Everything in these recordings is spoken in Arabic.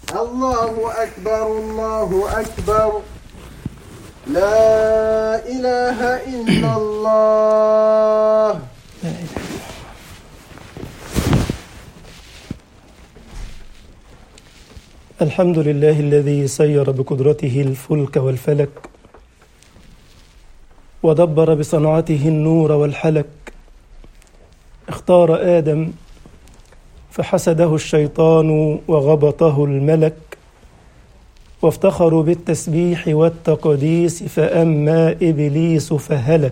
الله أكبر الله أكبر. لا إله إلا الله. الحمد لله الذي سير بقدرته الفلك والفلك، ودبر بصنعته النور والحلك. اختار آدم فحسده الشيطان وغبطه الملك، وافتخروا بالتسبيح والتقديس فأما إبليس فهلك.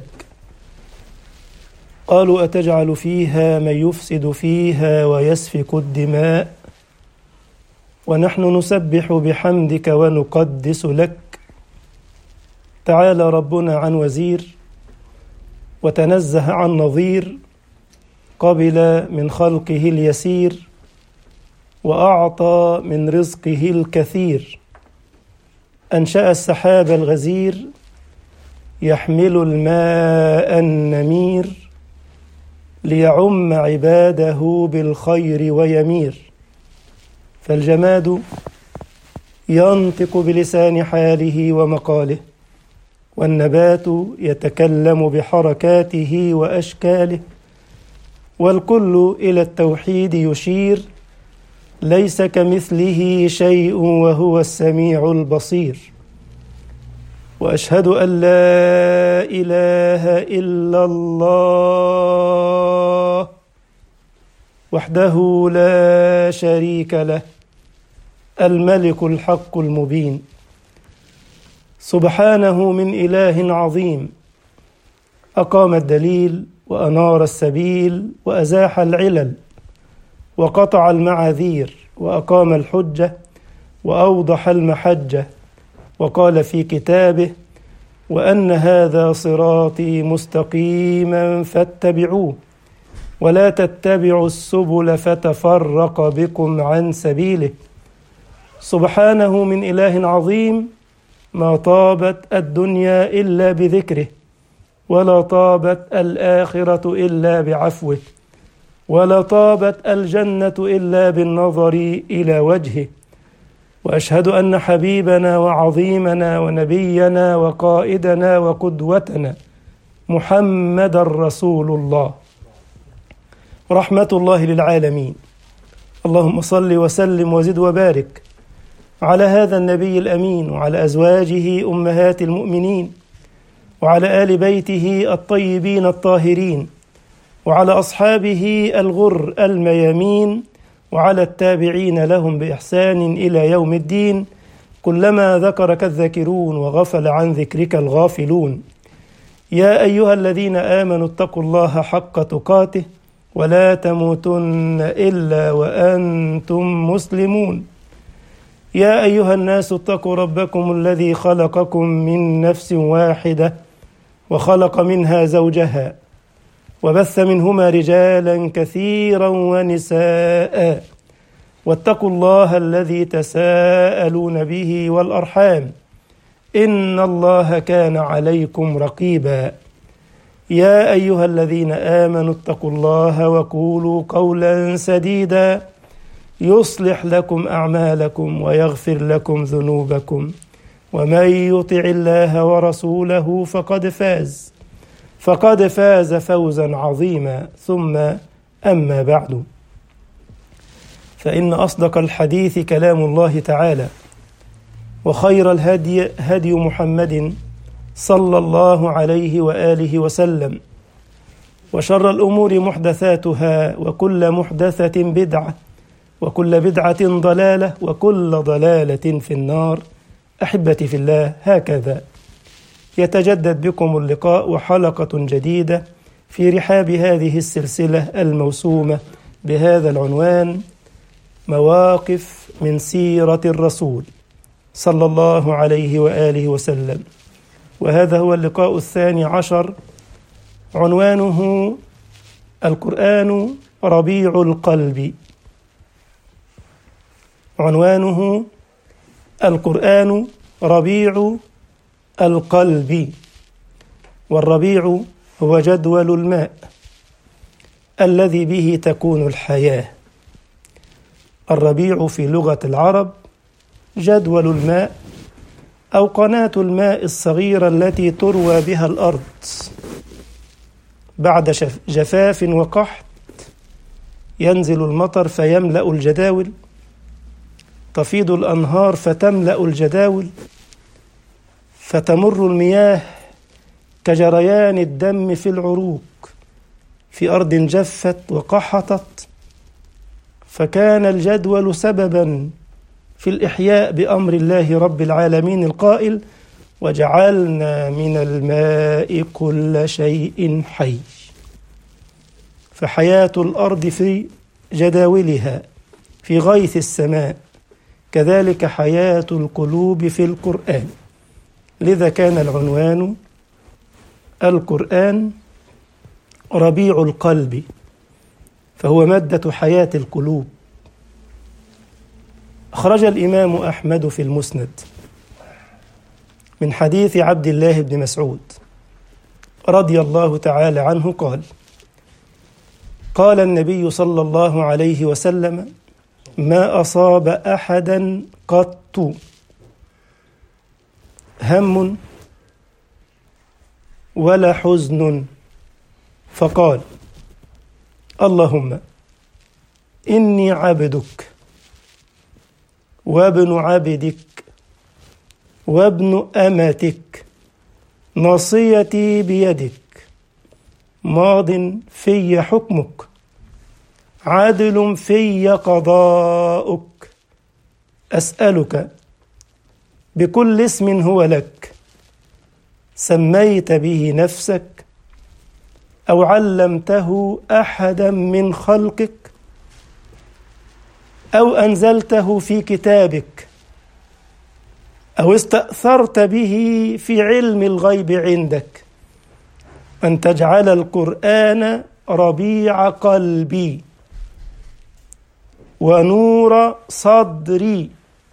قالوا أتجعل فيها من يفسد فيها ويسفك الدماء ونحن نسبح بحمدك ونقدس لك. تعالى ربنا عن وزير وتنزه عن نظير، قبل من خلقه اليسير وأعطى من رزقه الكثير. أنشأ السحاب الغزير يحمل الماء النمير، ليعم عباده بالخير ويمير. فالجماد ينطق بلسان حاله ومقاله، والنبات يتكلم بحركاته وأشكاله، والكل إلى التوحيد يشير. ليس كمثله شيء وهو السميع البصير. وأشهد أن لا إله إلا الله وحده لا شريك له، الملك الحق المبين. سبحانه من إله عظيم، أقام الدليل وأنار السبيل وأزاح العلل وقطع المعاذير وأقام الحجة وأوضح المحجة. وقال في كتابه: وأن هذا صراطي مستقيما فاتبعوه ولا تتبعوا السبل فتفرق بكم عن سبيله. سبحانه من إله عظيم، ما طابت الدنيا إلا بذكره، ولا طابت الآخرة إلا بعفوه، ولا طابت الجنة إلا بالنظر إلى وجهه. وأشهد أن حبيبنا وعظيمنا ونبينا وقائدنا وقدوتنا محمد رسول الله، رحمة الله للعالمين. اللهم صل وسلم وزد وبارك على هذا النبي الأمين، وعلى أزواجه أمهات المؤمنين، وعلى آل بيته الطيبين الطاهرين، وعلى أصحابه الغر الميامين، وعلى التابعين لهم بإحسان إلى يوم الدين. كلما ذكرك الذاكرون وغفل عن ذكرك الغافلون. يا أيها الذين آمنوا اتقوا الله حق تقاته ولا تموتن إلا وأنتم مسلمون. يا أيها الناس اتقوا ربكم الذي خلقكم من نفس واحدة وخلق منها زوجها وبث منهما رجالا كثيرا ونساء، واتقوا الله الذي تساءلون به والأرحام، إن الله كان عليكم رقيبا. يا أيها الذين آمنوا اتقوا الله وقولوا قولا سديدا يصلح لكم أعمالكم ويغفر لكم ذنوبكم، ومن يطع الله ورسوله فقد فاز فوزا عظيما. ثم أما بعد، فإن أصدق الحديث كلام الله تعالى، وخير الهدي هدي محمد صلى الله عليه وآله وسلم، وشر الأمور محدثاتها، وكل محدثة بدعة، وكل بدعة ضلالة، وكل ضلالة في النار. أحبتي في الله، هكذا يتجدد بكم اللقاء وحلقة جديدة في رحاب هذه السلسلة الموسومة بهذا العنوان: مواقف من سيرة الرسول صلى الله عليه وآله وسلم. وهذا هو اللقاء 12، عنوانه القرآن ربيع القلب. عنوانه القرآن ربيع القلب. والربيع هو جدول الماء الذي به تكون الحياة. الربيع في لغة العرب جدول الماء أو قناة الماء الصغيرة التي تروى بها الأرض بعد جفاف وقحط. ينزل المطر فيملأ الجداول، تفيض الأنهار فتملأ الجداول، فتمر المياه كجريان الدم في العروق في أرض جفت وقحطت. فكان الجدول سببا في الإحياء بأمر الله رب العالمين القائل: وجعلنا من الماء كل شيء حي. فحياة الأرض في جداولها في غيث السماء، كذلك حياة القلوب في القرآن. لذا كان العنوان: القرآن ربيع القلب، فهو مادة حياة القلوب. أخرج الإمام أحمد في المسند من حديث عبد الله بن مسعود رضي الله تعالى عنه قال: قال النبي صلى الله عليه وسلم: ما أصاب أحدا قط هم ولا حزن فقال: اللهم إني عبدك وابن عبدك وابن أمتك، ناصيتي بيدك، ماض في حكمك، عادل في قضاؤك، أسألك بكل اسم هو لك سميت به نفسك أو علمته أحدا من خلقك أو أنزلته في كتابك أو استأثرت به في علم الغيب عندك، أن تجعل القرآن ربيع قلبي ونور صدري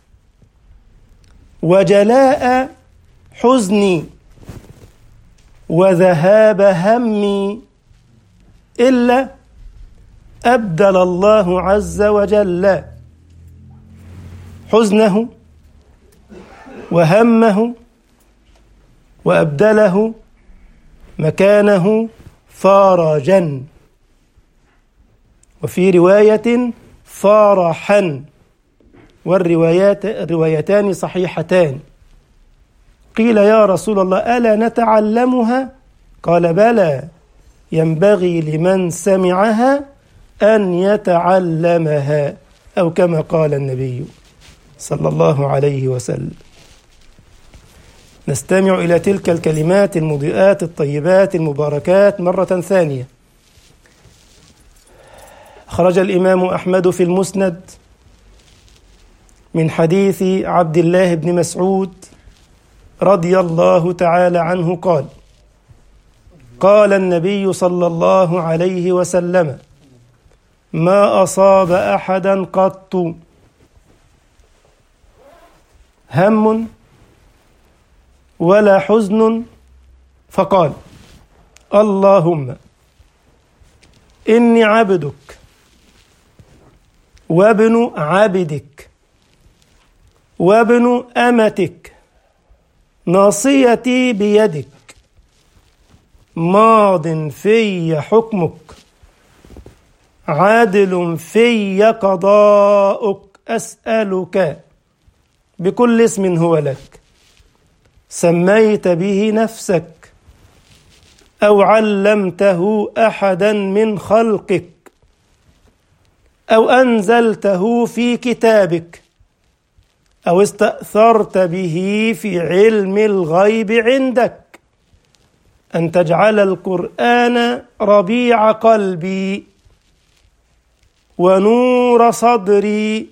وجلاء حزني وذهاب همي، إلا أبدل الله عز وجل حزنه وهمه وأبدله مكانه فرجا، وفي رواية فرحا، الروايتان صحيحتان. قيل يا رسول الله ألا نتعلمها؟ قال بلى، ينبغي لمن سمعها أن يتعلمها، أو كما قال النبي صلى الله عليه وسلم. نستمع إلى تلك الكلمات المضيئات الطيبات المباركات مرة ثانية. خرج الإمام أحمد في المسند من حديث عبد الله بن مسعود رضي الله تعالى عنه قال: قال النبي صلى الله عليه وسلم: ما أصاب أحدا قط هم ولا حزن فقال: اللهم إني عبدك وابن عبدك وابن أمتك، ناصيتي بيدك، ماض في حكمك، عادل في قضاؤك، أسألك بكل اسم هو لك سميت به نفسك أو علمته أحدا من خلقك أو أنزلته في كتابك أو استأثرت به في علم الغيب عندك، أن تجعل القرآن ربيع قلبي ونور صدري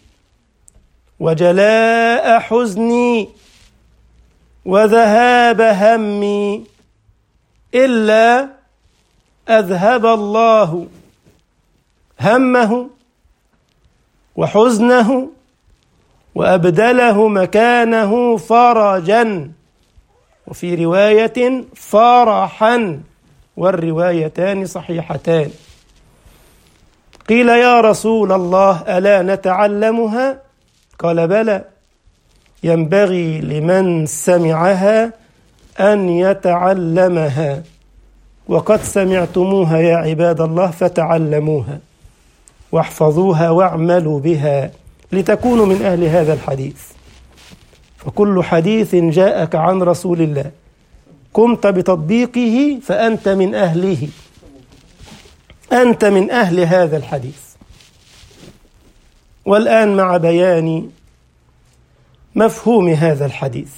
وجلاء حزني وذهاب همي، إلا أذهب الله همه وحزنه وأبدله مكانه فرجا، وفي رواية فرحا، والروايتان صحيحتان. قيل يا رسول الله ألا نتعلمها؟ قال بلى، ينبغي لمن سمعها أن يتعلمها، وقد سمعتموها يا عباد الله فتعلموها واحفظوها واعملوا بها لتكونوا من أهل هذا الحديث. فكل حديث جاءك عن رسول الله قمت بتطبيقه فأنت من أهله، أنت من أهل هذا الحديث. والآن مع بيان مفهوم هذا الحديث.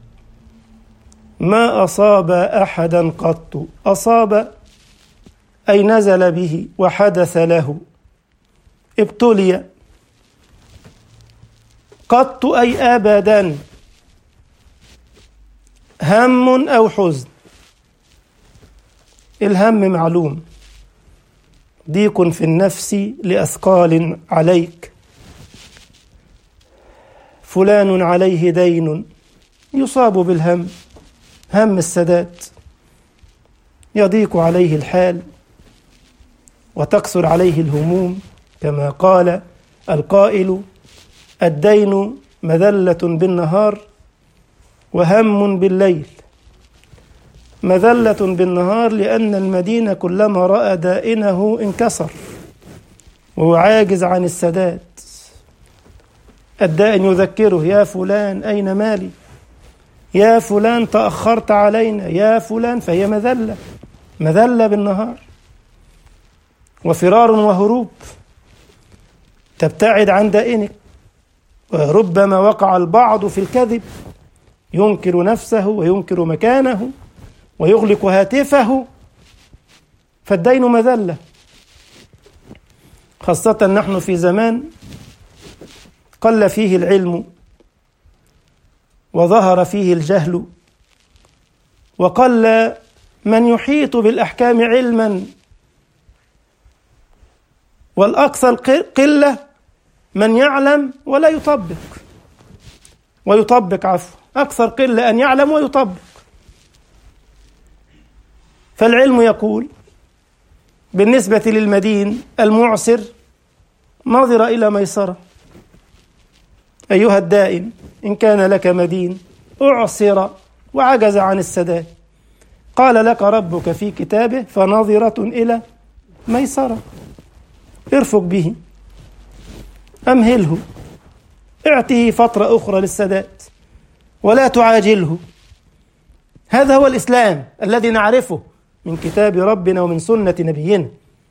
ما أصاب أحدا قط، أصاب أي نزل به وحدث له، ابتلي، قط أي أبدا، هم أو حزن. الهم معلوم، ضيق في النفس لأثقال عليك، فلان عليه دين، يصاب بالهم، هم السداد، يضيق عليه الحال وتكثر عليه الهموم، كما قال القائل: الدين مذلة بالنهار وهم بالليل. مذلة بالنهار لأن المدين كلما رأى دائنه انكسر وهو عاجز عن السداد. الدائن يذكره: يا فلان أين مالي، يا فلان تأخرت علينا، يا فلان، فهي مذلة، مذلة بالنهار، وفرار وهروب، تبتعد عن دائنك. وربما وقع البعض في الكذب، ينكر نفسه وينكر مكانه ويغلق هاتفه، فالدين مذلة. خاصة نحن في زمان قل فيه العلم وظهر فيه الجهل، وقل من يحيط بالأحكام علما، والأكثر قلة من يعلم ولا يطبق، أكثر قلة أن يعلم ويطبق. فالعلم يقول بالنسبة للمدين المعسر: نظر إلى ميسرة. أيها الدائن، إن كان لك مدين أعسر وعجز عن السداد، قال لك ربك في كتابه: فنظرة إلى ميسرة، ارفق به، أمهله، اعطه فترة أخرى للسداد ولا تعاجله. هذا هو الإسلام الذي نعرفه من كتاب ربنا ومن سنة نبينا.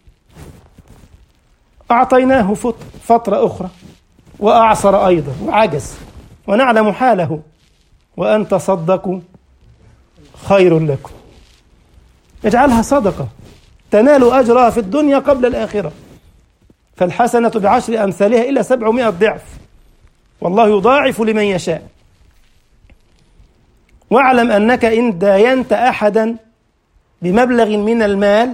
أعطيناه فترة أخرى وأعصر أيضا وعجز، ونعلم حاله. وأن تصدقوا خير لكم، اجعلها صدقة تنالوا أجرها في الدنيا قبل الآخرة، فالحسنة بعشر أمثالها إلى 700 ضعف، والله يضاعف لمن يشاء. واعلم أنك إن داينت أحدا بمبلغ من المال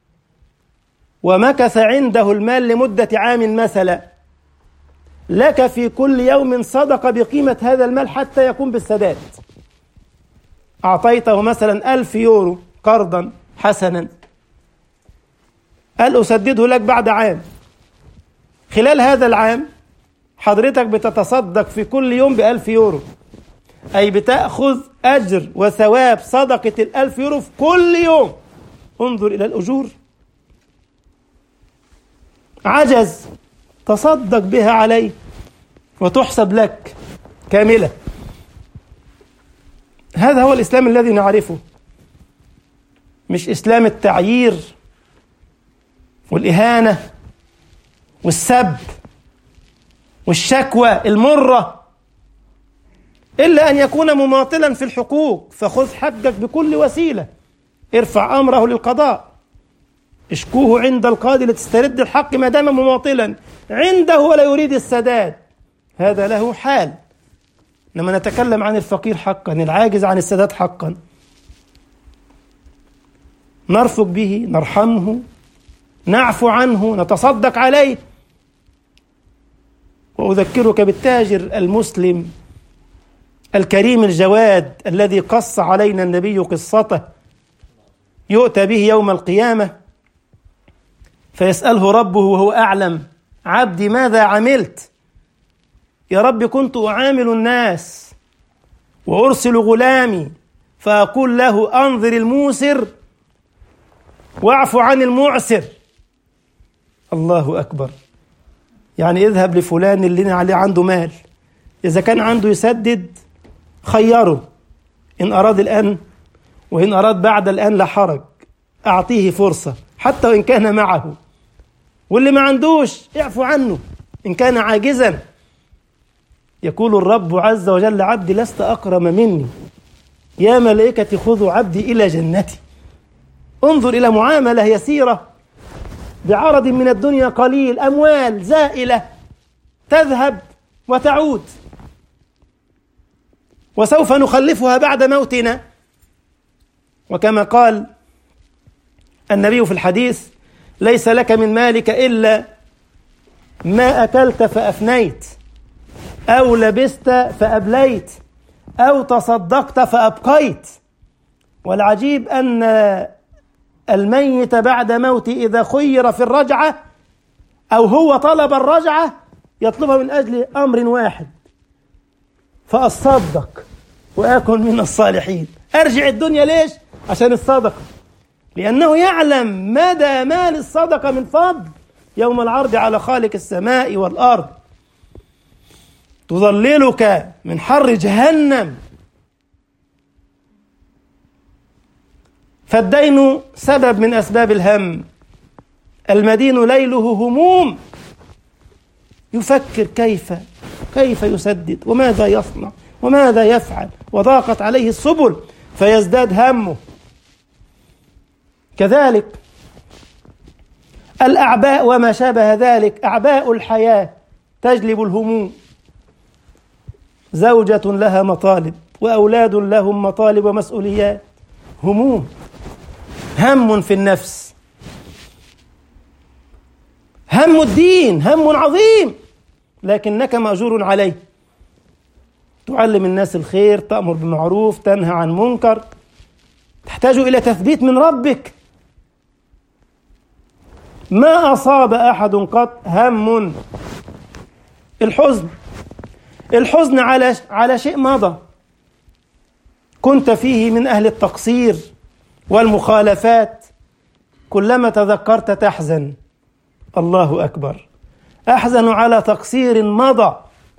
ومكث عنده المال لمدة عام مثلا، لك في كل يوم صدقة بقيمة هذا المال حتى يقوم بالسداد. أعطيته مثلا 1000 يورو قرضا حسنا، قال أسدده لك بعد عام. خلال هذا العام حضرتك بتتصدق في كل يوم ب1000 يورو، أي بتأخذ أجر وثواب صدقة 1000 يورو في كل يوم. انظر إلى الأجور. عجز، تصدق بها عليه وتحسب لك كاملة. هذا هو الإسلام الذي نعرفه، مش إسلام التعيير والإهانة والسب والشكوى المرة، إلا أن يكون مماطلا في الحقوق، فخذ حقك بكل وسيلة، ارفع أمره للقضاء، اشكوه عند القاضي لتسترد الحق ما دام مماطلا عنده ولا يريد السداد، هذا له حال. لما نتكلم عن الفقير حقا، العاجز عن السداد حقا، نرفق به، نرحمه، نعفو عنه، نتصدق عليه. وأذكرك بالتاجر المسلم الكريم الجواد الذي قص علينا النبي قصته، يؤتى به يوم القيامة فيسأله ربه وهو أعلم: عبدي ماذا عملت؟ يا رب كنت أعامل الناس وأرسل غلامي فأقول له أنظر الموسر واعف عن المعسر. الله أكبر. يعني اذهب لفلان اللي عليه عنده مال، إذا كان عنده يسدد خيره، إن أراد الآن وإن أراد بعد الآن لا حرج، أعطيه فرصة حتى وإن كان معه. واللي ما عندوش اعفو عنه إن كان عاجزا. يقول الرب عز وجل عبدي لست أكرم مني، يا ملائكتي خذوا عبدي إلى جنتي. انظر إلى معاملة يسيرة بعرض من الدنيا قليل، أموال زائلة تذهب وتعود، وسوف نخلفها بعد موتنا. وكما قال النبي في الحديث ليس لك من مالك إلا ما أكلت فأفنيت، أو لبست فأبليت، أو تصدقت فأبقيت. والعجيب أن الميت بعد موته إذا خير في الرجعة أو هو طلب الرجعة يطلبها من أجل أمر واحد، فأصدق وأكن من الصالحين. أرجع الدنيا ليش؟ عشان الصدقة، لأنه يعلم مدى مال الصدقة من فضل يوم العرض على خالق السماء والأرض. تظللك من حر جهنم. فالدين سبب من أسباب الهم. المدين ليله هموم، يفكر كيف يسدد وماذا يصنع وماذا يفعل، وضاقت عليه السبل فيزداد همه. كذلك الأعباء وما شابه ذلك، أعباء الحياة تجلب الهموم. زوجة لها مطالب وأولاد لهم مطالب ومسؤوليات، هموم، هم في النفس. هم الدين هم عظيم، لكنك مأجور عليه. تعلم الناس الخير، تأمر بالمعروف، تنهى عن منكر، تحتاج إلى تثبيت من ربك. ما أصاب أحد قط هم. الحزن على شيء مضى كنت فيه من أهل التقصير والمخالفات، كلما تذكرت تحزن. الله أكبر. أحزن على تقصير مضى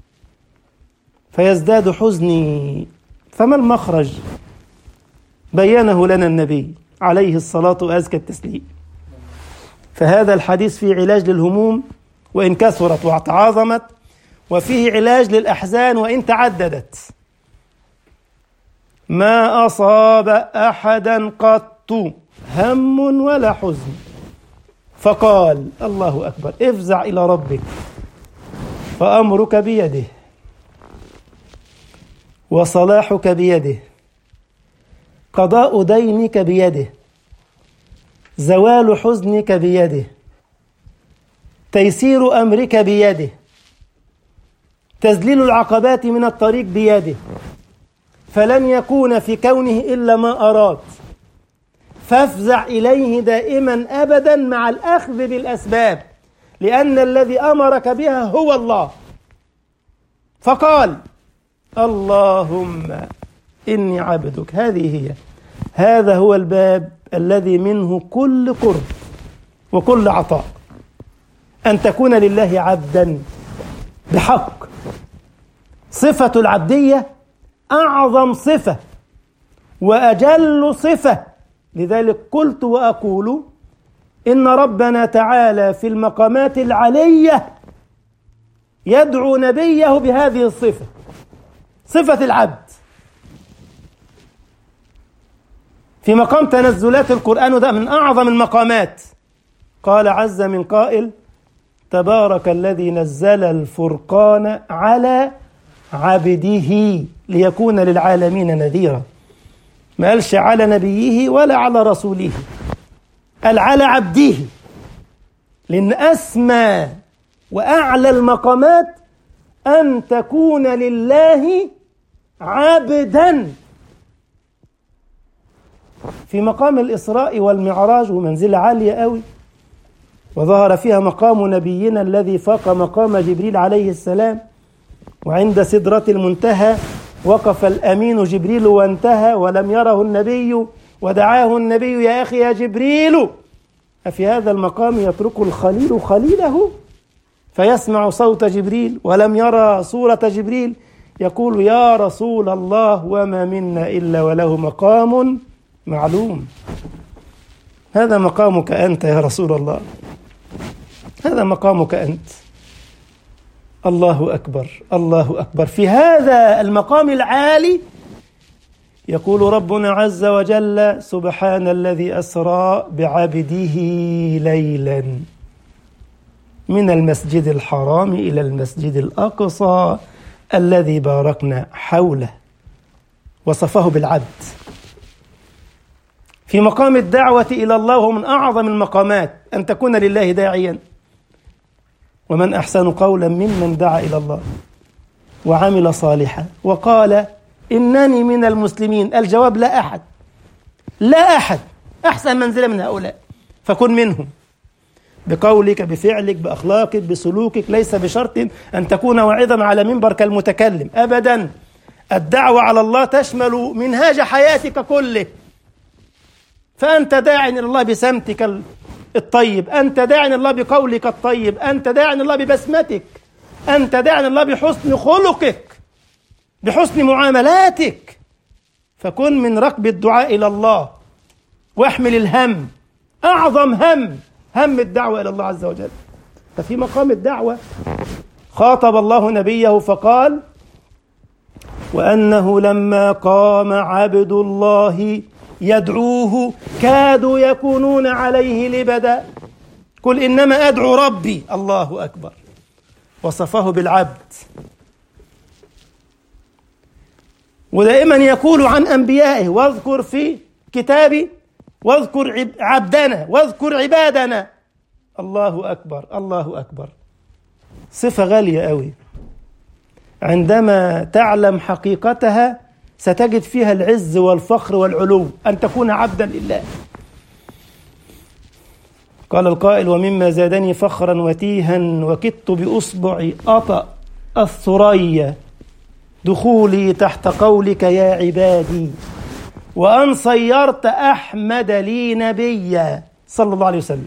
فيزداد حزني. فما المخرج؟ بينه لنا النبي عليه الصلاة وأزكى التسليم. فهذا الحديث فيه علاج للهموم وإن كثرت وتعاظمت، وفيه علاج للأحزان وإن تعددت. ما أصاب أحدا قط هم ولا حزن. فقال الله أكبر افزع إلى ربك فأمرك بيده وصلاحك بيده، قضاء دينك بيده، زوال حزنك بيده، تيسير أمرك بيده، تذليل العقبات من الطريق بيده. فلن يكون في كونه إلا ما أراد، فافزع إليه دائما أبدا مع الأخذ بالأسباب، لأن الذي أمرك بها هو الله. فقال اللهم إني عبدك. هذا هو الباب الذي منه كل قرب وكل عطاء، أن تكون لله عبدا بحق. صفة العبدية أعظم صفة وأجل صفة. لذلك قلت وأقول إن ربنا تعالى في المقامات العلية يدعو نبيه بهذه الصفة، صفة العبد. في مقام تنزلات القرآن، ده من أعظم المقامات. قال عز من قائل تبارك الذي نزل الفرقان على عبده ليكون للعالمين نذيرا. ما قالش على نبيه ولا على رسوله، قال على عبده، لأن أسمى وأعلى المقامات أن تكون لله عبدا. في مقام الإسراء والمعراج ومنزلة عالية قوي، وظهر فيها مقام نبينا الذي فاق مقام جبريل عليه السلام، وعند سدرة المنتهى وقف الأمين جبريل وانتهى ولم يره النبي ودعاه النبي: يا أخي يا جبريل، أفي هذا المقام يترك الخليل خليله؟ فيسمع صوت جبريل ولم يرى صورة جبريل، يقول: يا رسول الله، وما منا إلا وله مقام معلوم. هذا مقامك أنت يا رسول الله، هذا مقامك أنت. الله أكبر، الله أكبر. في هذا المقام العالي يقول ربنا عز وجل: سبحان الذي أسرى بعبده ليلا من المسجد الحرام إلى المسجد الأقصى الذي باركنا حوله. وصفه بالعبد في مقام الدعوة إلى الله، وهو من أعظم المقامات أن تكون لله داعيا. ومن أحسن قولا ممن دعا إلى الله وعمل صالحا وقال إنني من المسلمين. الجواب: لا أحد، لا أحد أحسن منزلة من هؤلاء، فكن منهم بقولك، بفعلك، بأخلاقك، بسلوكك. ليس بشرط أن تكون واعظا على منبر كالمتكلم أبدا. الدعوة على الله تشمل منهاج حياتك كله. فأنت داع إلى الله بسمتك الطيب، أنت داع إلى الله بقولك الطيب، أنت داع إلى الله ببسمتك، أنت داع إلى الله بحسن خلقك، بحسن معاملاتك. فكن من ركب الدعاء إلى الله، واحمل الهم، أعظم هم الدعوة إلى الله عز وجل. ففي مقام الدعوة خاطب الله نبيه فقال: وأنه لما قام عبد الله يدعوه كادوا يكونون عليه لبدا قل إنما أدعو ربي. الله أكبر. وصفه بالعبد. ودائما يقول عن أنبيائه: واذكر في كتابي، واذكر عبدنا، واذكر عبادنا. الله أكبر، الله أكبر. صفة غالية قوي، عندما تعلم حقيقتها ستجد فيها العز والفخر والعلو، أن تكون عبدا لله. قال القائل: ومما زادني فخرا وتيها وكدت بأصبعي أطأ الثريا دخولي تحت قولك يا عبادي، وأن صيرت أحمد لي نبيا صلى الله عليه وسلم.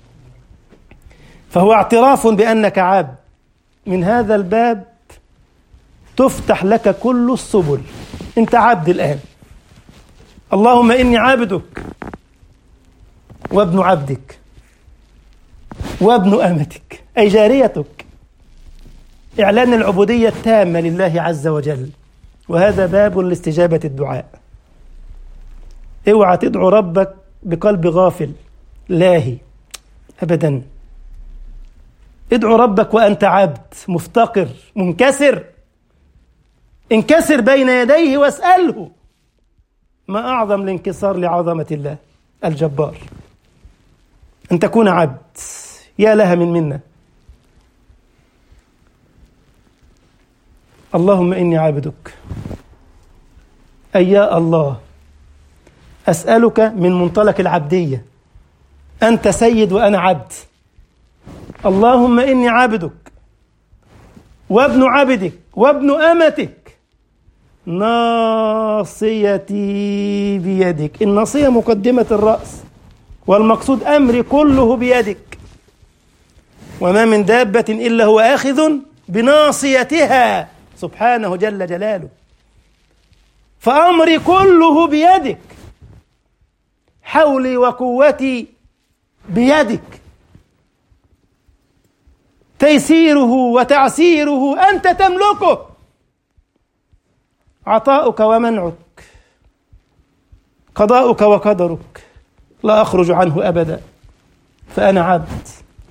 فهو اعتراف بأنك عبد. من هذا الباب تفتح لك كل السبل. أنت عبد الآن. اللهم إني عبدك وابن عبدك وابن أمتك، أي جاريتك. إعلان العبودية التامة لله عز وجل، وهذا باب لاستجابة الدعاء. اوعى تدعو ربك بقلب غافل لاهي أبدا. ادعو ربك وأنت عبد مفتقر منكسر. انكسر بين يديه واسأله. ما أعظم الانكسار لعظمة الله الجبار، أن تكون عبد. يا لها من منة. اللهم إني عبدك، أي يا الله أسألك من منطلق العبدية. أنت سيد وأنا عبد. اللهم إني عبدك وابن عبدك وابن أمتك، ناصيتي بيدك. الناصية مقدمة الرأس، والمقصود أمري كله بيدك. وما من دابة إلا هو آخذ بناصيتها سبحانه جل جلاله. فأمري كله بيدك، حولي وقوتي بيدك، تيسيره وتعسيره أنت تملكه، عطاؤك ومنعك، قضاؤك وقدرك، لا أخرج عنه أبدا. فأنا عبد،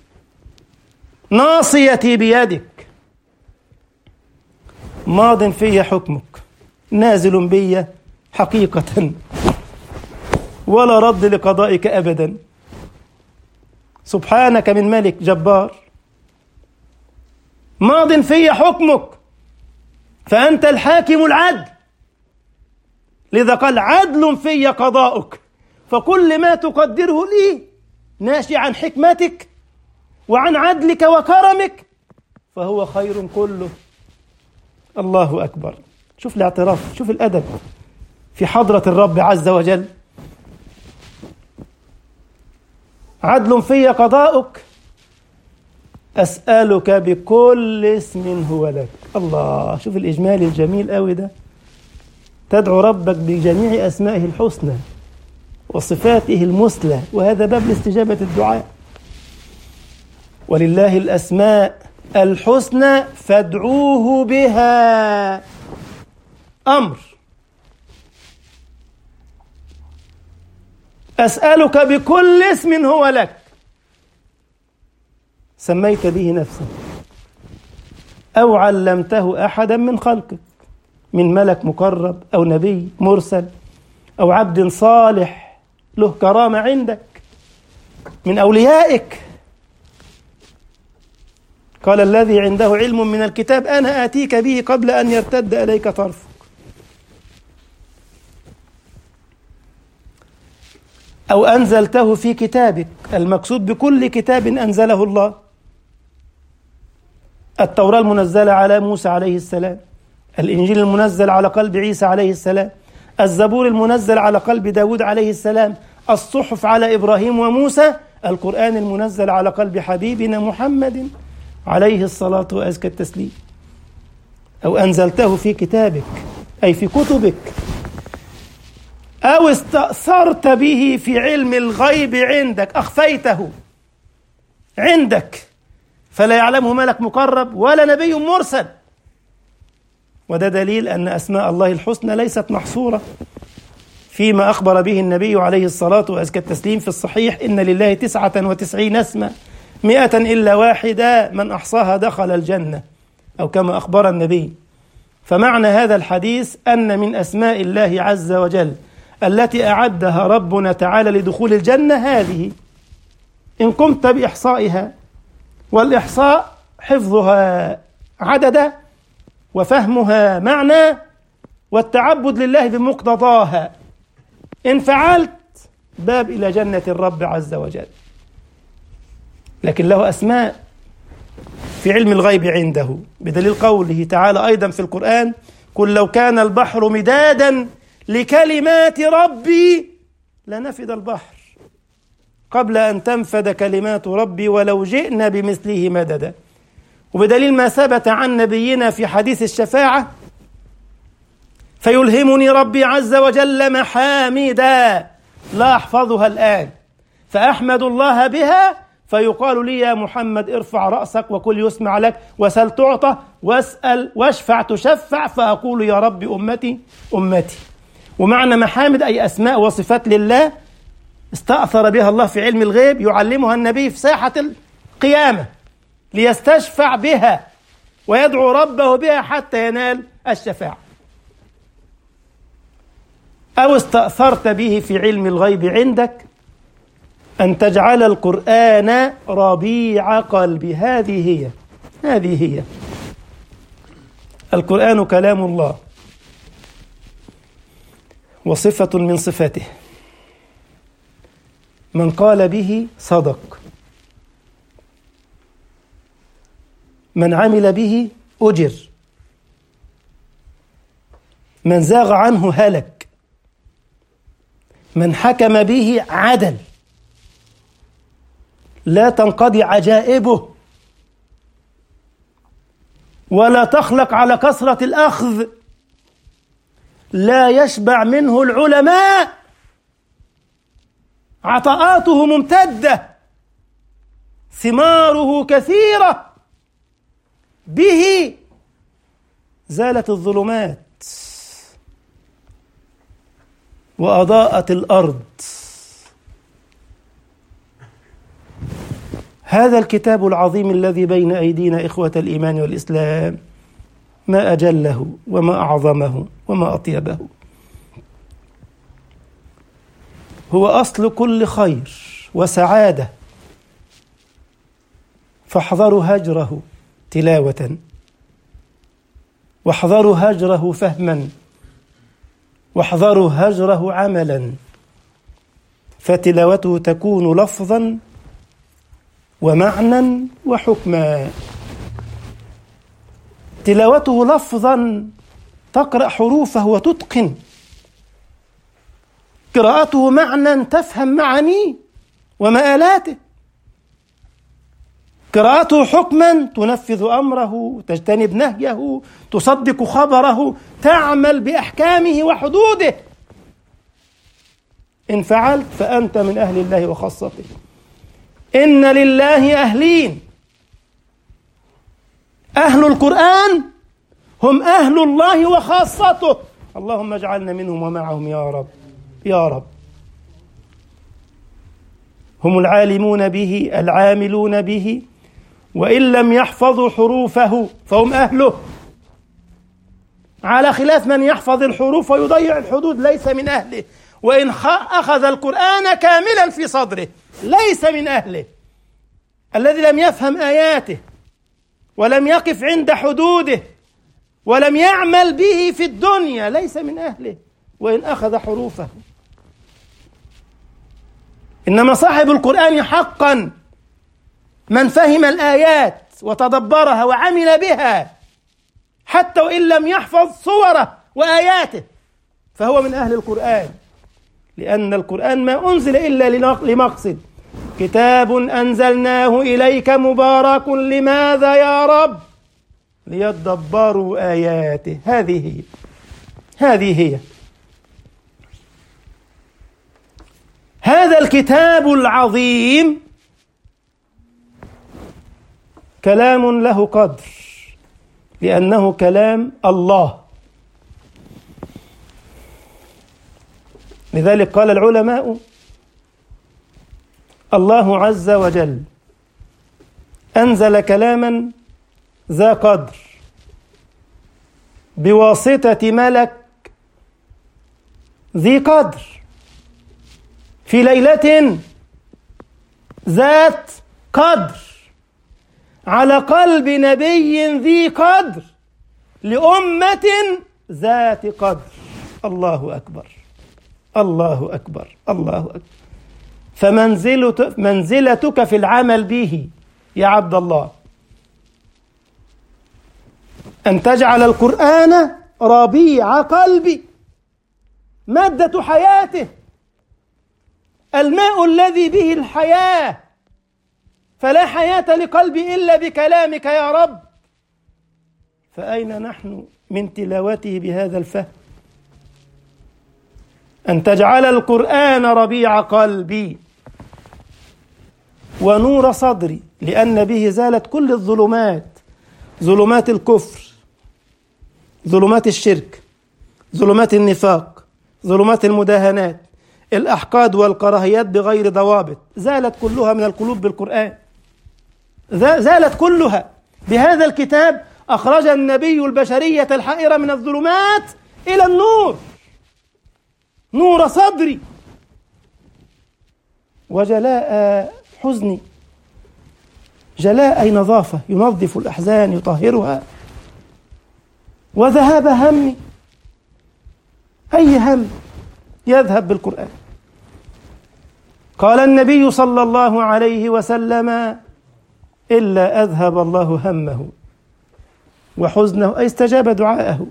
ناصيتي بيدك، ماض في حكمك، نازل بي حقيقة، ولا رد لقضائك أبدا. سبحانك من ملك جبار. ماض في حكمك، فأنت الحاكم العدل. لذا قال: عدل في قضاؤك. فكل ما تقدره لي ناشئ عن حكمتك وعن عدلك وكرمك، فهو خير كله. الله أكبر. شوف الاعتراف، شوف الأدب في حضرة الرب عز وجل. عدل في قضاؤك، أسألك بكل اسم هو لك. الله، شوف الإجمال الجميل قوي ده. تدعو ربك بجميع أسمائه الحسنى وصفاته المثلى، وهذا باب لاستجابة الدعاء. ولله الأسماء الحسنى فادعوه بها. أمر. أسألك بكل اسم هو لك سميت به نفسك أو علمته أحدا من خلقك، من ملك مقرب أو نبي مرسل أو عبد صالح له كرامة عندك من أوليائك. قال الذي عنده علم من الكتاب أنا آتيك به قبل أن يرتد إليك طرفك. أو أنزلته في كتابك، المقصود بكل كتاب أنزله الله. التوراة المنزلة على موسى عليه السلام، الإنجيل المنزل على قلب عيسى عليه السلام، الزبور المنزل على قلب داود عليه السلام، الصحف على إبراهيم وموسى، القرآن المنزل على قلب حبيبنا محمد عليه الصلاة وأزكى التسليم. أو أنزلته في كتابك أي في كتبك، أو استأثرت به في علم الغيب عندك، أخفيته عندك فلا يعلمه ملك مقرب ولا نبي مرسل. وده دليل أن أسماء الله الحسنى ليست محصورة فيما أخبر به النبي عليه الصلاة وأزكى التسليم في الصحيح: إن لله 99 اسما 100 إلا واحدة من أحصاها دخل الجنة، أو كما أخبر النبي. فمعنى هذا الحديث أن من أسماء الله عز وجل التي أعدها ربنا تعالى لدخول الجنة هذه، إن قمت بإحصائها، والإحصاء حفظها عددا وفهمها معنى والتعبد لله بمقتضاها، إن فعلت باب إلى جنة الرب عز وجل. لكن له أسماء في علم الغيب عنده، بدليل قوله تعالى أيضا في القرآن: قل لو كان البحر مدادا لكلمات ربي لنفد البحر قبل أن تنفد كلمات ربي ولو جئنا بمثله مددا. وبدليل ما ثبت عن نبينا في حديث الشفاعة: فيلهمني ربي عز وجل محامدا لا أحفظها الآن فأحمد الله بها، فيقال لي يا محمد ارفع رأسك وكل يسمع لك وسل تعطى واسأل واشفع تشفع، فأقول يا رب أمتي أمتي. ومعنى محامد أي أسماء وصفات لله استأثر بها الله في علم الغيب، يعلمها النبي في ساحة القيامة ليستشفع بها ويدعو ربه بها حتى ينال الشفاعة. أو استأثرت به في علم الغيب عندك أن تجعل القرآن ربيع قلبي. هذه هي القرآن كلام الله وصفة من صفاته، من قال به صدق، من عمل به أجر، من زاغ عنه هلك، من حكم به عدل، لا تنقضي عجائبه ولا تخلق على كثرة الأخذ، لا يشبع منه العلماء، عطاءاته ممتدة، ثماره كثيرة، به زالت الظلمات وأضاءت الأرض. هذا الكتاب العظيم الذي بين أيدينا إخوة الإيمان والإسلام، ما أجله وما أعظمه وما أطيبه، هو أصل كل خير وسعادة، فاحذروا هجره تلاوة، واحذروا هجره فهما، واحذروا هجره عملا، فتلاوته تكون لفظا ومعنى وحكما. تلاوته لفظا تقرأ حروفه وتتقن، قراءته معنى تفهم معانيه ومآلاته، قراءته حكما تنفذ أمره، تجتنب نهيه، تصدق خبره، تعمل بأحكامه وحدوده. إن فعلت فأنت من أهل الله وخاصته. إن لله أهلين، أهل القرآن هم أهل الله وخاصته، اللهم اجعلنا منهم ومعهم يا رب يا رب. هم العالمون به العاملون به، وإن لم يحفظوا حروفه فهم أهله، على خلاف من يحفظ الحروف ويضيع الحدود ليس من أهله، وإن أخذ القرآن كاملا في صدره ليس من أهله. الذي لم يفهم آياته ولم يقف عند حدوده ولم يعمل به في الدنيا ليس من أهله وإن أخذ حروفه. إنما صاحب القرآن حقا من فهم الآيات وتدبرها وعمل بها حتى وإن لم يحفظ صوره وآياته فهو من أهل القرآن، لأن القرآن ما أنزل إلا لمقصد، كتاب أنزلناه إليك مبارك لماذا يا رب؟ ليدبروا آياته. هذه هي هذا الكتاب العظيم كلام له قدر، لأنه كلام الله. لذلك قال العلماء: الله عز وجل أنزل كلاما ذا قدر بواسطة ملك ذي قدر في ليلة ذات قدر على قلب نبي ذي قدر لأمة ذات قدر. الله أكبر الله أكبر الله أكبر. فمنزلتك في العمل به يا عبد الله أن تجعل القرآن ربيع قلبي، مادة حياته، الماء الذي به الحياة، فلا حياة لقلبي إلا بكلامك يا رب. فأين نحن من تلاوته بهذا الفهم؟ أن تجعل القرآن ربيع قلبي ونور صدري، لأن به زالت كل الظلمات، ظلمات الكفر، ظلمات الشرك، ظلمات النفاق، ظلمات المداهنات، الأحقاد والكراهيات بغير ضوابط، زالت كلها من القلوب بالقرآن، زالت كلها. بهذا الكتاب أخرج النبي البشرية الحائرة من الظلمات إلى النور، نور صدري وجلاء حزني، جلاء أي نظافة، ينظف الأحزان يطهرها، وذهاب همي، أي هم يذهب بالقرآن. قال النبي صلى الله عليه وسلم: إلا أذهب الله همه وحزنه، أي استجاب دعاءه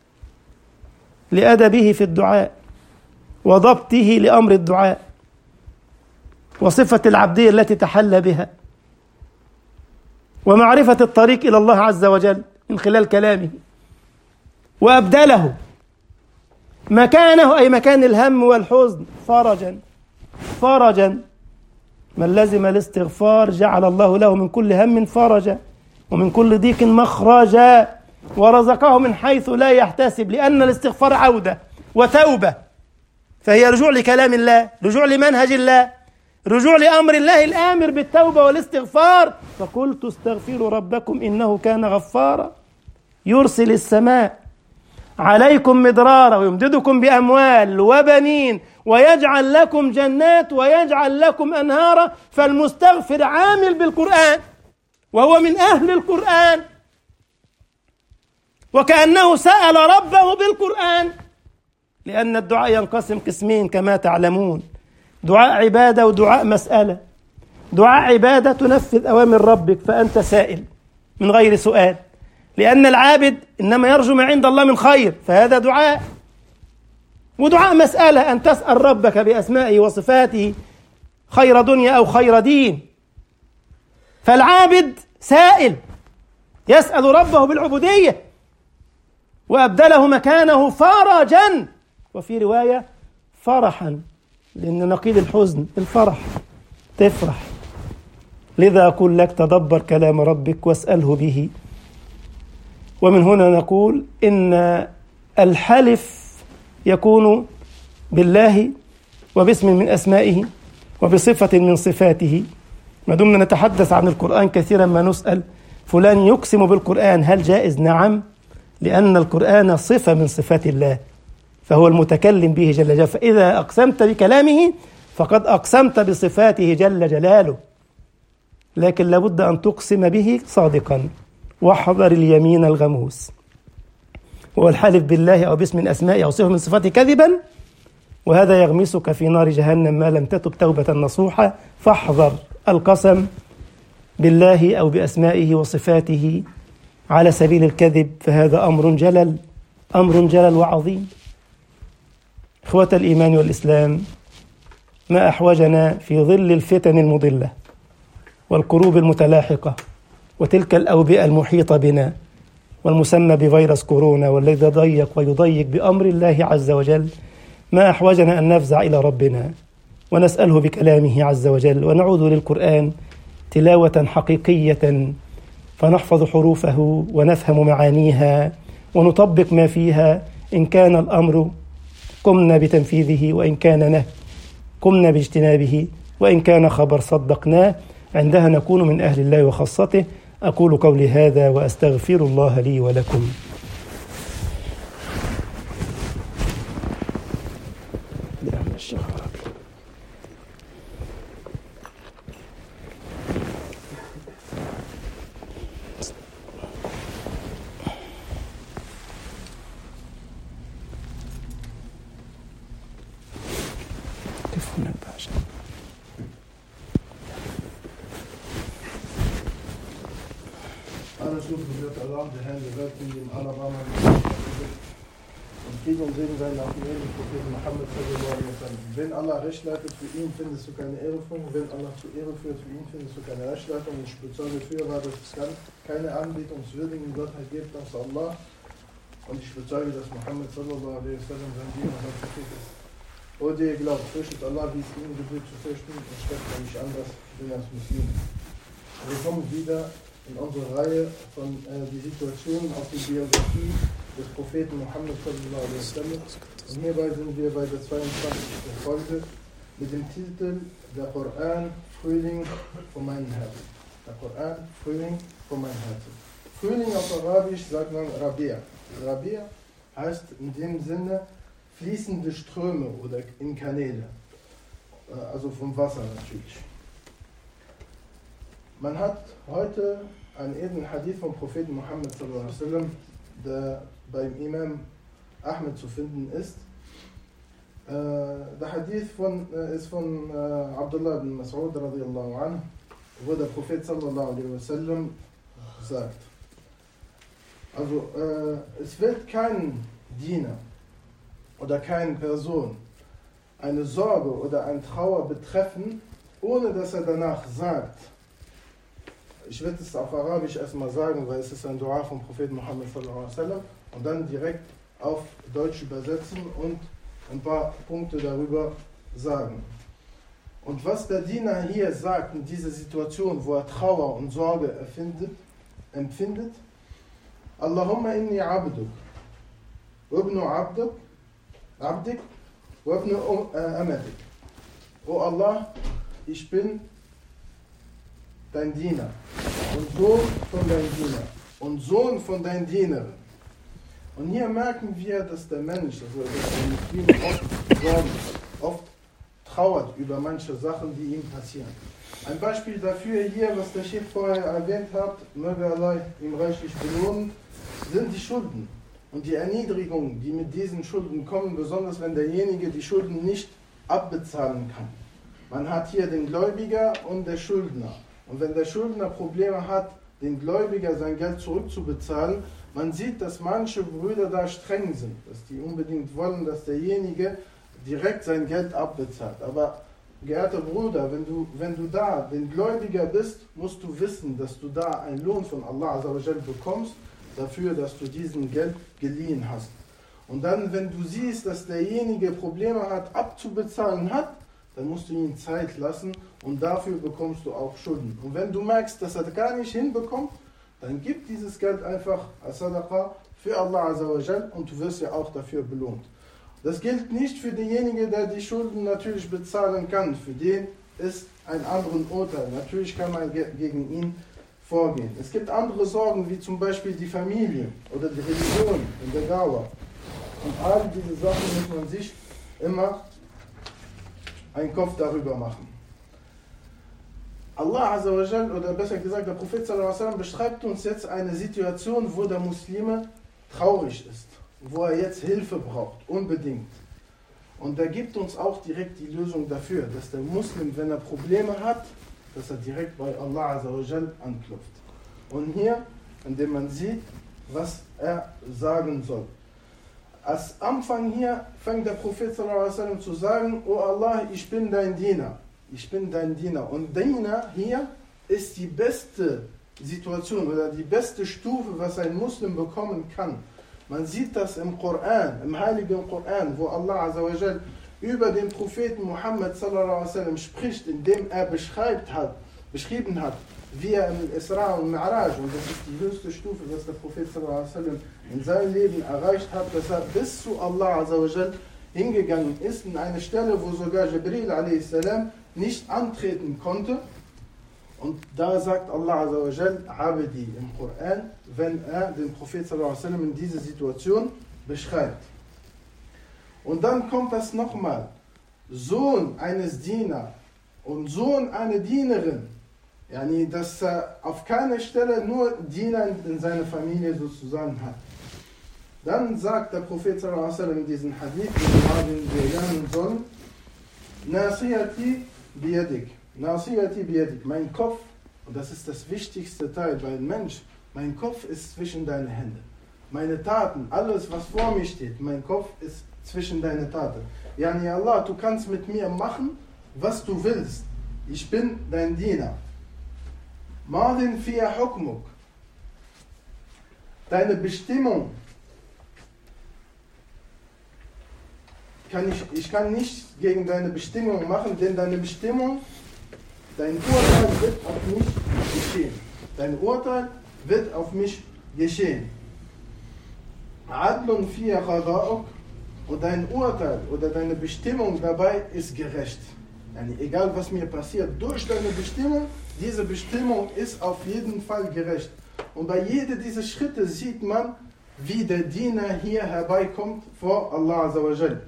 لأدبه في الدعاء وضبطه لأمر الدعاء وصفة العبدية التي تحلى بها ومعرفة الطريق إلى الله عز وجل من خلال كلامه، وأبدله مكانه أي مكان الهم والحزن فرجا. من لزم الاستغفار جعل الله له من كل هم فرجا ومن كل ضيق مخرجا ورزقه من حيث لا يحتسب، لأن الاستغفار عودة وتوبة، فهي رجوع لكلام الله، رجوع لمنهج الله، رجوع لأمر الله الآمر بالتوبة والاستغفار. فقلت استغفروا ربكم إنه كان غفارا يرسل السماء عليكم مدرارا ويمددكم بأموال وبنين ويجعل لكم جنات ويجعل لكم أنهارا. فالمستغفر عامل بالقرآن وهو من أهل القرآن، وكأنه سأل ربه بالقرآن، لأن الدعاء ينقسم قسمين كما تعلمون: دعاء عبادة ودعاء مسألة. دعاء عبادة تنفذ أوامر ربك فأنت سائل من غير سؤال، لأن العابد إنما يرجو ما عند الله من خير، فهذا دعاء، ودعاء مسألة أن تسأل ربك بأسمائه وصفاته خير دنيا أو خير دين. فالعابد سائل يسأل ربه بالعبودية، وأبدله مكانه فرجا، وفي رواية فرحا، لأن نقيض الحزن الفرح، تفرح. لذا أقول لك تدبر كلام ربك واسأله به. ومن هنا نقول إن الحلف يكون بالله وباسم من أسمائه وبصفة من صفاته. ما دمنا نتحدث عن القرآن كثيرا ما نسأل فلان يقسم بالقرآن، هل جائز؟ نعم، لأن القرآن صفة من صفات الله، فهو المتكلم به جل جلاله، فإذا أقسمت بكلامه فقد أقسمت بصفاته جل جلاله. لكن لابد أن تقسم به صادقا، واحذر اليمين الغموس، هو الحلف بالله أو باسم أسمائه أو صفة من صفاته كذبا، وهذا يغمسك في نار جهنم ما لم تتب توبة نصوحة. فاحذر القسم بالله أو بأسمائه وصفاته على سبيل الكذب، فهذا أمر جلل وعظيم. إخوة الإيمان والإسلام، ما أحوجنا في ظل الفتن المضلة والكروب المتلاحقة وتلك الأوبئة المحيطة بنا والمسمى بفيروس كورونا، والذي ضيق ويضيق بأمر الله عز وجل، ما أحوجنا أن نفزع إلى ربنا ونسأله بكلامه عز وجل، ونعود للقرآن تلاوة حقيقية فنحفظ حروفه ونفهم معانيها ونطبق ما فيها. إن كان الأمر قمنا بتنفيذه، وإن كان نهي قمنا باجتنابه، وإن كان خبر صدقناه. عندها نكون من أهل الله وخاصته. أقول قولي هذا وأستغفر الله لي ولكم. Alle Stufen wird Allah, der Herr der Welt, in dem aller Rahman und Frieden und Segen sein nach dem ewigen Propheten Muhammad sallallahu alaihi wasallam. Wenn Allah Recht leitet, für ihn findest du keine Irreführung. Wenn Allah zur Ehre führt, für ihn findest du keine Rechtleitung. Ich bezeuge fürwahr, dass es keine anbetungswürdigen Gottheit gibt außer Allah. Und ich bezeuge, dass Muhammad sallallahu alaihi wasallam sein Diener und sein Prophet ist. O der ihr glaubt, fürchtet Allah, wie es ihnen gebührt zu fürchten, und steckt euch nicht anders, ich bin als Muslim. Wir kommen wieder in unserer Reihe von die Situationen auf die Biografie des Propheten Muhammad sallallahu alaihi wasallam. Und hierbei sind wir bei der 22. Folge mit dem Titel Der Koran, Frühling von meinem Herzen. Der Koran, Frühling von meinem Herzen. Frühling auf Arabisch sagt man Rabia. Rabia heißt in dem Sinne fließende Ströme oder in Kanäle. Also vom Wasser natürlich. Man hat heute einen edlen Hadith vom Propheten Muhammad sallallahu alaihi wasallam, der beim Imam Ahmed zu finden ist. Der Hadith ist von Abdullah ibn Mas'ud radiyallahu anhu, wo der Prophet sallallahu alaihi wasallam sagt, also es wird keinen Diener oder keine Person eine Sorge oder eine Trauer betreffen, ohne dass er danach sagt, ich werde es auf Arabisch erstmal sagen, weil es ist ein Dua vom Propheten Muhammad sallallahu alaihi wasallam, und dann direkt auf Deutsch übersetzen und ein paar Punkte darüber sagen. Und was der Diener hier sagt in dieser Situation, wo er Trauer und Sorge empfindet, Allahumma inni abduk, wabnu abdik, wabnu amadik. O Allah, ich bin dein Diener und Sohn von deinem Diener und Sohn von deinen Dienerin. Und hier merken wir, dass der Mensch, also der Muslim, oft Sorgen hat, oft trauert über manche Sachen, die ihm passieren. Ein Beispiel dafür hier, was der Sheikh vorher erwähnt hat, möge Allah ihm reichlich belohnen, sind die Schulden und die Erniedrigungen, die mit diesen Schulden kommen, besonders wenn derjenige die Schulden nicht abbezahlen kann. Man hat hier den Gläubiger und der Schuldner. Und wenn der Schuldner Probleme hat, den Gläubiger sein Geld zurückzubezahlen. Man sieht, dass manche Brüder da streng sind, dass die unbedingt wollen, dass derjenige direkt sein Geld abbezahlt. Aber geehrter Bruder, wenn du da den Gläubiger bist, musst du wissen, dass du da einen Lohn von Allah Azza wa Jal bekommst, dafür, dass du diesen Geld geliehen hast. Und dann, wenn du siehst, dass derjenige Probleme hat, abzubezahlen hat, dann musst du ihm Zeit lassen und dafür bekommst du auch Schulden. Und wenn du merkst, dass er gar nicht hinbekommt, dann gib dieses Geld einfach als Sadaqa für Allah Azza wa Jal und du wirst ja auch dafür belohnt. Das gilt nicht für denjenigen, der die Schulden natürlich bezahlen kann. Für den ist ein anderes Urteil. Natürlich kann man gegen ihn vorgehen. Es gibt andere Sorgen, wie zum Beispiel die Familie oder die Religion in der Dauer. Und all diese Sachen muss man sich immer einen Kopf darüber machen. Allah Azza wa Jal, oder besser gesagt der Prophet sallallahu alaihi wasallam, beschreibt uns jetzt eine Situation, wo der Muslime traurig ist, wo er jetzt Hilfe braucht, unbedingt. Und er gibt uns auch direkt die Lösung dafür, dass der Muslim, wenn er Probleme hat, dass er direkt bei Allah Azza wa Jal anklopft. Und hier, indem man sieht, was er sagen soll. Als Anfang hier fängt der Prophet sallallahu alaihi wasallam zu sagen: O Allah, ich bin dein Diener. Ich bin dein Diener. Und Diener hier ist die beste Situation oder die beste Stufe, was ein Muslim bekommen kann. Man sieht das im Koran, im heiligen Koran, wo Allah Azza wa Jal über den Propheten Muhammad sallallahu alaihi wasallam spricht, indem er beschrieben hat, wie er im Isra und Mi'raj, und das ist die höchste Stufe, was der Prophet sallallahu alaihi wasallam in seinem Leben erreicht hat, dass er bis zu Allah Azza wa Jal hingegangen ist, in eine Stelle, wo sogar Jibril a.s. nicht antreten konnte. Und da sagt Allah Azza wa Jal, Abdi im Koran, wenn er den Prophet sallallahu alaihi wasallam in dieser Situation beschreibt. Und dann kommt das nochmal, Sohn eines Dieners und Sohn einer Dienerin, yani, dass er auf keiner Stelle nur Diener in seiner Familie sozusagen hat. Dann sagt der Prophet sallallahu alaihi wasallam in diesem Hadith, den wir lernen sollen, Nasiyati biyadik. Nasiyati biyadik. Mein Kopf, und das ist das wichtigste Teil bei einem Mensch, mein Kopf ist zwischen deine Hände. Meine Taten, alles was vor mir steht, mein Kopf ist zwischen deine Taten. Yani Allah, du kannst mit mir machen, was du willst. Ich bin dein Diener. Madin fiya hukmuk. Deine Bestimmung ich kann nichts gegen deine Bestimmung machen, denn deine Bestimmung, dein Urteil wird auf mich geschehen. Dein Urteil wird auf mich geschehen. Adlun fiya qada'uk. Und dein Urteil oder deine Bestimmung dabei ist gerecht. Yani egal was mir passiert, durch deine Bestimmung, diese Bestimmung ist auf jeden Fall gerecht. Und bei jedem dieser Schritte sieht man, wie der Diener hier herbeikommt vor Allah Azza wa Jal.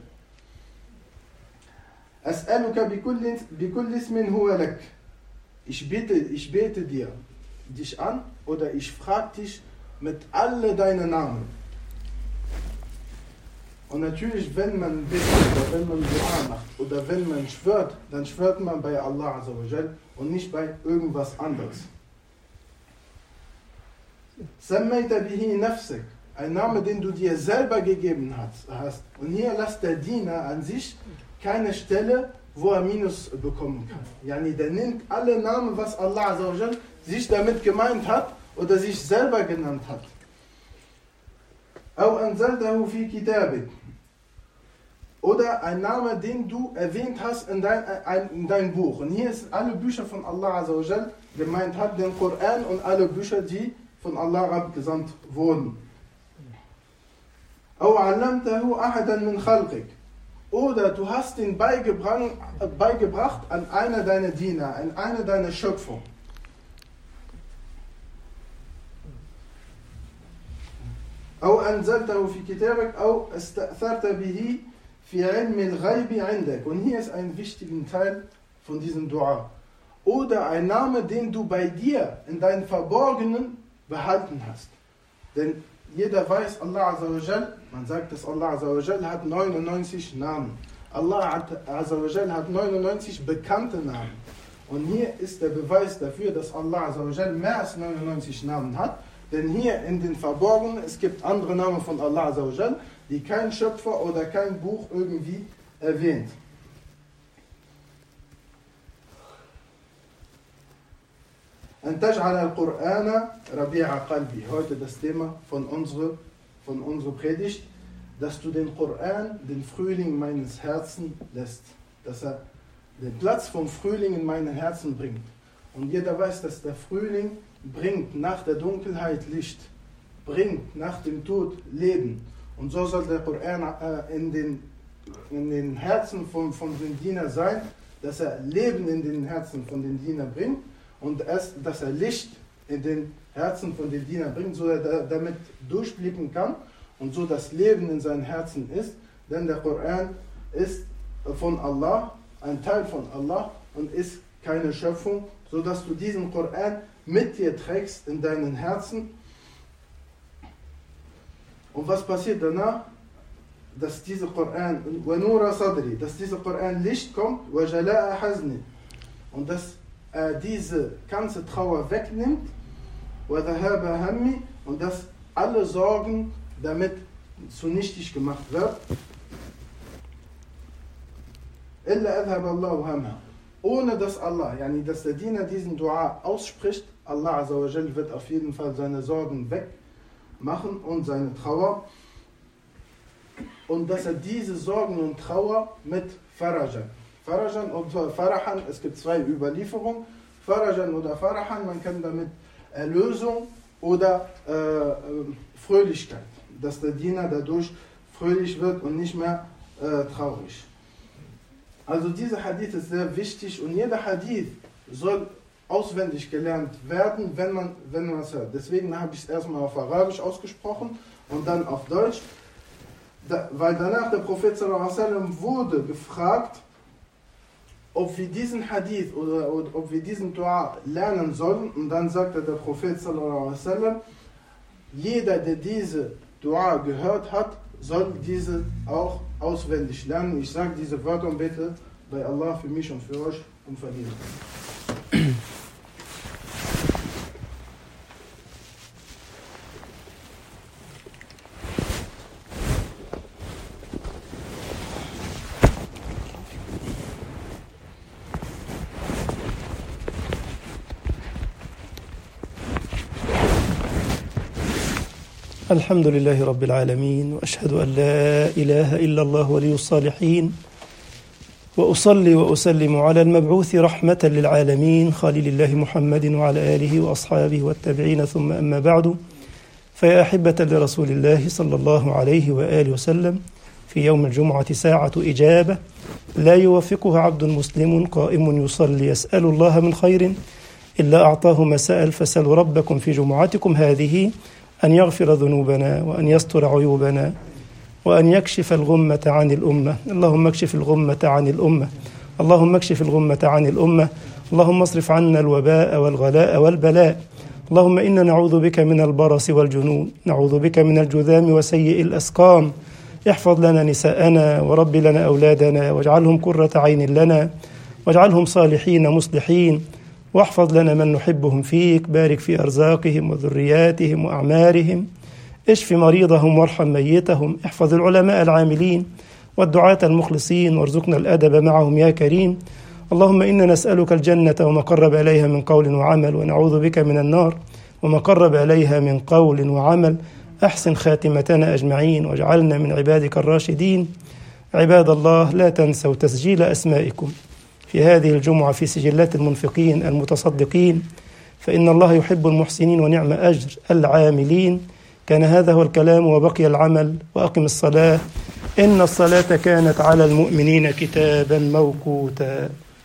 As'aluka bikulli ismin huwa lak. Ich bete dich an oder ich frage dich mit alle deinen Namen. Und natürlich, wenn man bittet oder wenn man Dua macht oder wenn man schwört, dann schwört man bei Allah Azza wa Jal und nicht bei irgendwas anderes. Sammayta bihi nafsik. Ein Name, den du dir selber gegeben hast. Und hier lässt der Diener an sich keine Stelle, wo er Minus bekommen kann. Yani, der nimmt alle Namen, was Allah Azza wa Jal sich damit gemeint hat oder sich selber genannt hat. أو أنزلته في كتابك. Oder ein Name, den du erwähnt hast in dein Buch. Und hier sind alle Bücher von Allah Azza wa Jal gemeint hat, den Koran und alle Bücher, die von Allah abgesandt wurden. أو علمته أحدا من خلقك. Oder du hast ihn beigebracht an einer deiner Diener, an einer deiner Schöpfung. أو أنزلته في كتابك أو استأثرت به في علم الغيب عندك. Und hier ist ein wichtiger Teil von diesem Dua. Oder ein Name, den du bei dir in deinem Verborgenen behalten hast. Denn jeder weiß, Allah Azza wa Jal, man sagt, dass Allah Azza wa Jal hat 99 Namen. Allah Azza wa Jal hat 99 bekannte Namen. Und hier ist der Beweis dafür, dass Allah Azza wa Jal mehr als 99 Namen hat. Denn hier in den Verborgenen, es gibt andere Namen von Allah Azza wa Jal, die kein Schöpfer oder kein Buch irgendwie erwähnt. An taj'al al-Qur'ana rabi'a qalbi. Heute das Thema von unserer Predigt, dass du den Koran, den Frühling meines Herzens lässt. Dass er den Platz vom Frühling in meinem Herzen bringt. Und jeder weiß, dass der Frühling bringt nach der Dunkelheit Licht, bringt nach dem Tod Leben. Und so soll der Koran in den Herzen von den Dienern sein, dass er Leben in den Herzen von den Dienern bringt und dass er Licht in den Herzen von den Dienern bringt, so dass er damit durchblicken kann und so das Leben in seinem Herzen ist. Denn der Koran ist von Allah, ein Teil von Allah und ist keine Schöpfung, so dass du diesen Koran mit dir trägst in deinen Herzen. Und was passiert danach? Dass dieser Koran, dass dieser Koran Licht kommt, und dass er diese ganze Trauer wegnimmt, und dass alle Sorgen damit zunichtig gemacht wird. Ohne dass Allah, dass der Diener diesen Dua ausspricht, Allah Azza wa Jal wird auf jeden Fall seine Sorgen wegmachen und seine Trauer. Und dass er diese Sorgen und Trauer mit Farajan und Farahan, es gibt zwei Überlieferungen, Farajan oder Farahan, man kann damit Erlösung oder Fröhlichkeit, dass der Diener dadurch fröhlich wird und nicht mehr traurig. Also dieser Hadith ist sehr wichtig und jeder Hadith soll auswendig gelernt werden, wenn man es hört. Deswegen habe ich es erstmal auf Arabisch ausgesprochen und dann auf Deutsch, weil danach der Prophet sallallahu alaihi wasallam wurde gefragt, ob wir diesen Hadith oder ob wir diesen Dua lernen sollen, und dann sagte der Prophet sallallahu alaihi wasallam, jeder, der diese Dua gehört hat, soll diese auch auswendig lernen. Ich sage diese Wörter und bete bei Allah für mich und für euch um Vergebung. الحمد لله رب العالمين وأشهد أن لا إله إلا الله ولي الصالحين وأصلي وأسلم على المبعوث رحمة للعالمين خليل الله محمد وعلى آله وأصحابه والتابعين ثم أما بعد فيا أحبة لرسول الله صلى الله عليه وآله وسلم في يوم الجمعة ساعة إجابة لا يوافقها عبد مسلم قائم يصلي يسأل الله من خير إلا أعطاه ما سأل فسألوا ربكم في جمعتكم هذه أن يغفر ذنوبنا وأن يستر عيوبنا وأن يكشف الغمة عن الأمة. اللهم اكشف الغمة عن الأمة، اللهم اكشف الغمة عن الأمة، اللهم اصرف عنا الوباء والغلاء والبلاء. اللهم إنا نعوذ بك من البرص والجنون، نعوذ بك من الجذام وسيء الأسقام. احفظ لنا نساءنا ورب لنا أولادنا واجعلهم قرة عين لنا واجعلهم صالحين مصلحين، واحفظ لنا من نحبهم فيك، بارك في أرزاقهم وذرياتهم وأعمارهم، اشف مريضهم وارحم ميتهم، احفظ العلماء العاملين والدعاة المخلصين وارزقنا الأدب معهم يا كريم. اللهم إنا نسألك الجنة وما قرب إليها من قول وعمل، ونعوذ بك من النار وما قرب إليها من قول وعمل. أحسن خاتمتنا أجمعين واجعلنا من عبادك الراشدين. عباد الله، لا تنسوا تسجيل أسمائكم في هذه الجمعة في سجلات المنفقين المتصدقين، فإن الله يحب المحسنين ونعم أجر العاملين. كان هذا هو الكلام وبقي العمل، وأقم الصلاة إن الصلاة كانت على المؤمنين كتابا موقوتا.